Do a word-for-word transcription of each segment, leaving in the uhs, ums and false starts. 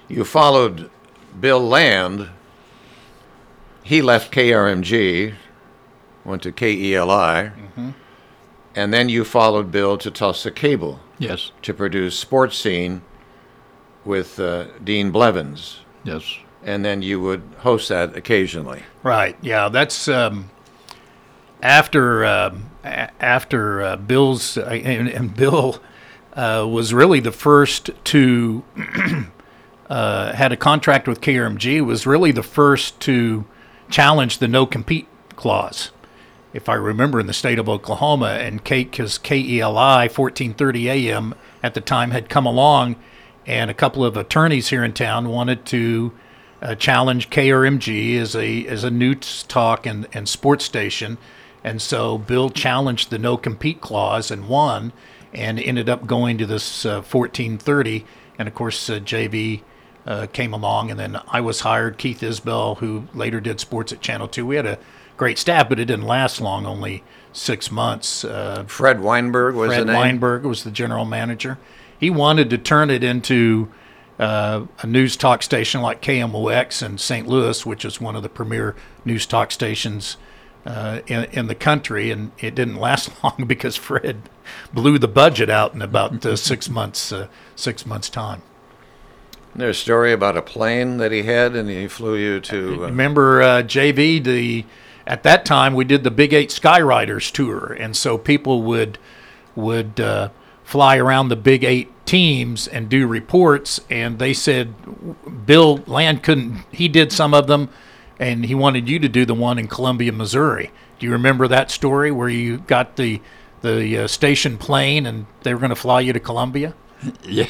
you followed Bill Land. He left K R M G, went to K E L I, mm-hmm. and then you followed Bill to Tulsa Cable. Yes. To produce Sports Scene with uh, Dean Blevins. Yes. And then you would host that occasionally. Right. Yeah. That's um, after uh, after uh, Bill's uh, and, and Bill uh, was really the first to uh, had a contract with K R M G. Was really the first to challenge the no compete clause, if I remember, in the state of Oklahoma. And because K E L I fourteen thirty A M at the time had come along, and a couple of attorneys here in town wanted to Uh, challenged K R M G as a as a news talk and, and sports station, and so Bill challenged the no compete clause and won, and ended up going to this uh, fourteen thirty, and of course uh, J V uh, came along, and then I was hired. Keith Isbell, who later did sports at Channel Two. We had a great staff, but it didn't last long, only six months. Uh, Fred Weinberg was Fred the name. Weinberg was the general manager. He wanted to turn it into Uh, a news talk station like K M O X in Saint Louis, which is one of the premier news talk stations uh, in, in the country, and it didn't last long because Fred blew the budget out in about uh, six months uh, six months time. There's a story about a plane that he had, and he flew you to. Uh... Remember uh, J V? The at that time we did the Big Eight Skyriders tour, and so people would would uh, fly around the Big Eight teams and do reports, and they said Bill Land couldn't, he did some of them, and he wanted you to do the one in Columbia, Missouri. Do you remember that story where you got the the uh, station plane and they were going to fly you to Columbia? Yeah.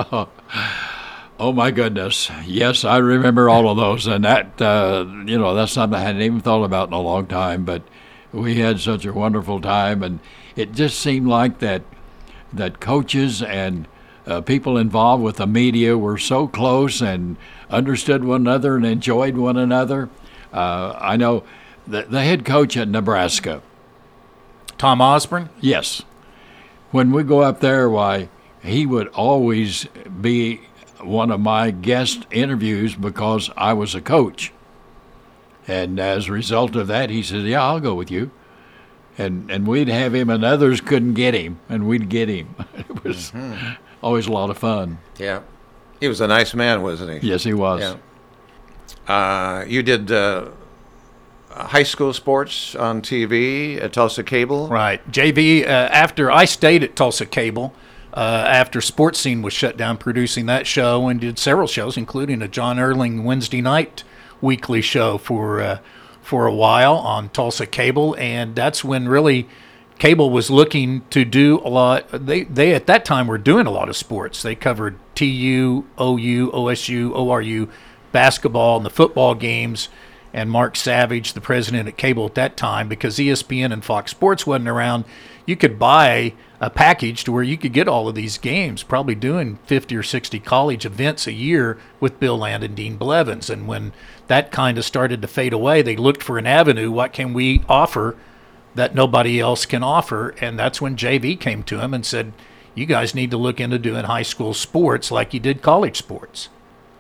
Oh my goodness. Yes, I remember all of those, and that uh, you know, that's something I hadn't even thought about in a long time, but we had such a wonderful time, and it just seemed like that that coaches and Uh, people involved with the media were so close and understood one another and enjoyed one another. Uh, I know the, the head coach at Nebraska, Tom Osborne? Yes. When we go up there, why, he would always be one of my guest interviews because I was a coach. And as a result of that, he said, yeah, I'll go with you. And and we'd have him, and others couldn't get him, and we'd get him. It was... Mm-hmm. Always a lot of fun. Yeah. He was a nice man, wasn't he? Yes, he was. Yeah. Uh, you did uh, high school sports on T V at Tulsa Cable? Right. J V, uh, after I stayed at Tulsa Cable, uh, after Sports Scene was shut down, producing that show, and did several shows, including a John Erling Wednesday night weekly show for, uh, for a while on Tulsa Cable, and that's when really Cable was looking to do a lot. They they at that time were doing a lot of sports. They covered T U, O U, O S U, O R U, basketball, and the football games. And Mark Savage, the president at Cable at that time, because E S P N and Fox Sports wasn't around, you could buy a package to where you could get all of these games, probably doing fifty or sixty college events a year with Bill Land and Dean Blevins. And when that kind of started to fade away, they looked for an avenue. What can we offer that nobody else can offer? And that's when J V came to him and said, you guys need to look into doing high school sports like you did college sports.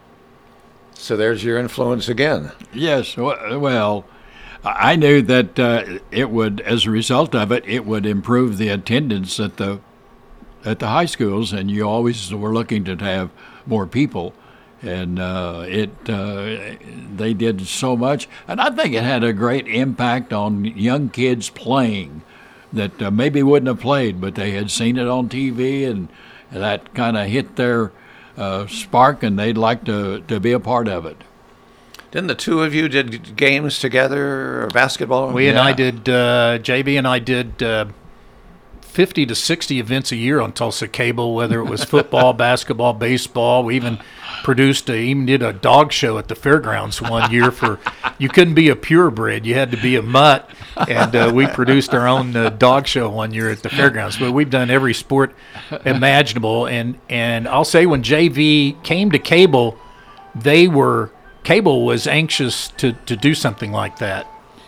So there's your influence again. Yes. Well, I knew that uh, it would, as a result of it, it would improve the attendance at the at the high schools, and you always were looking to have more people. And uh, it uh, they did so much, and I think it had a great impact on young kids playing that uh, maybe wouldn't have played, but they had seen it on T V, and that kind of hit their uh, spark, and they'd like to, to be a part of it. Didn't the two of you did games together, or basketball? We yeah. and I did, uh, J B and I did uh, fifty to sixty events a year on Tulsa Cable, whether it was football, basketball, baseball. We even produced, a, even did a dog show at the fairgrounds one year for, you couldn't be a purebred, you had to be a mutt, and uh, we produced our own uh, dog show one year at the fairgrounds. But we've done every sport imaginable, and, and I'll say when J V came to Cable, they were, Cable was anxious to, to do something like that.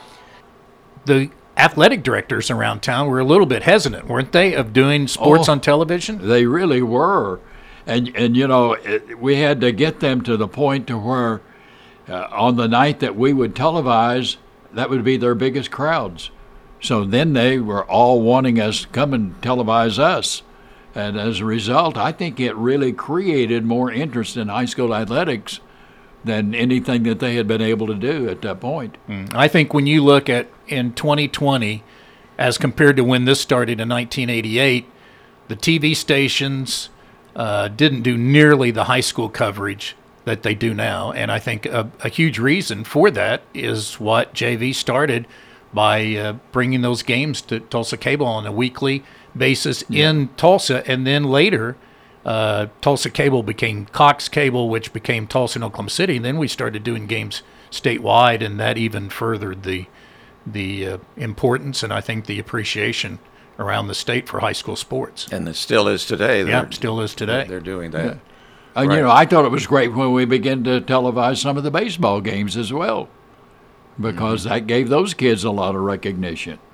The athletic directors around town were a little bit hesitant, weren't they, of doing sports oh, on television? They really were. And, and you know, it, we had to get them to the point to where uh, on the night that we would televise, that would be their biggest crowds. So then they were all wanting us to come and televise us. And as a result, I think it really created more interest in high school athletics than anything that they had been able to do at that point. Mm. I think when you look at in twenty twenty, as compared to when this started in nineteen eighty-eight, the T V stations uh, didn't do nearly the high school coverage that they do now. And I think a, a huge reason for that is what J V started by uh, bringing those games to Tulsa Cable on a weekly basis yeah. in Tulsa. And then later, uh, Tulsa Cable became Cox Cable, which became Tulsa and Oklahoma City. And then we started doing games statewide, and that even furthered the the uh, importance and I think the appreciation around the state for high school sports. And it still is today. Yeah, still is today. They're doing that. Yeah. And, right. you know, I thought it was great when we began to televise some of the baseball games as well, because mm-hmm. that gave those kids a lot of recognition.